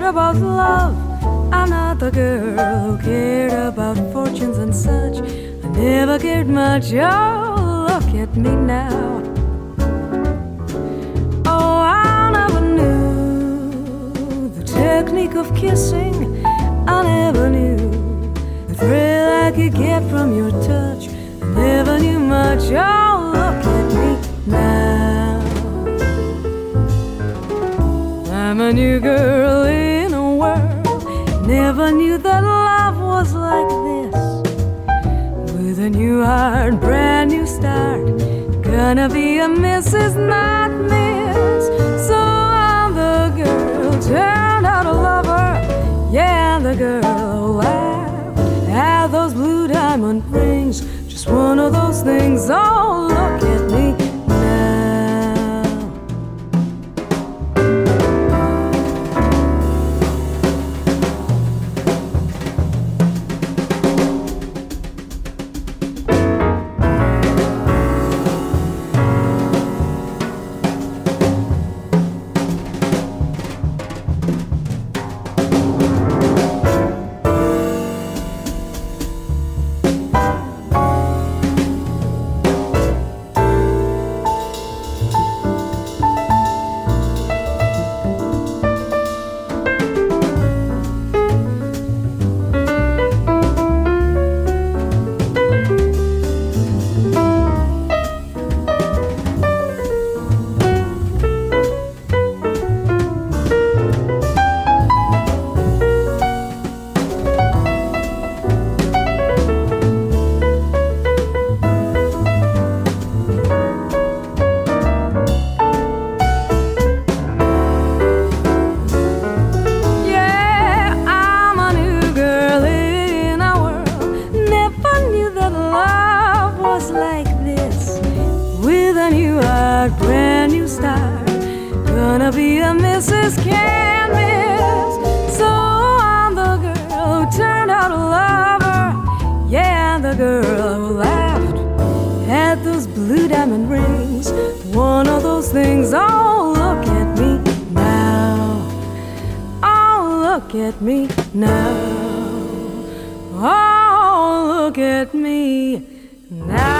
about love. I'm not the girl who cared about fortunes and such. I never cared much. Oh, look at me now. Oh, I never knew the technique of kissing. I never knew the thrill I could get from your touch. I never knew much. Oh, look at me now. I'm a new girl in a world. Never knew that love was like this. With a new heart, brand new start. Gonna be a Mrs. not Miss. So I'm the girl turned out a lover. Yeah, I'm the girl who laughed at those blue diamond rings. Just one of those things. Oh, look at me now. Brand new start, gonna be a Mrs. Can't Miss. So I'm the girl who turned out a lover. Yeah, I'm the girl who laughed at those blue diamond rings. One of those things. Oh, look at me now. Oh, look at me now. Oh, look at me now.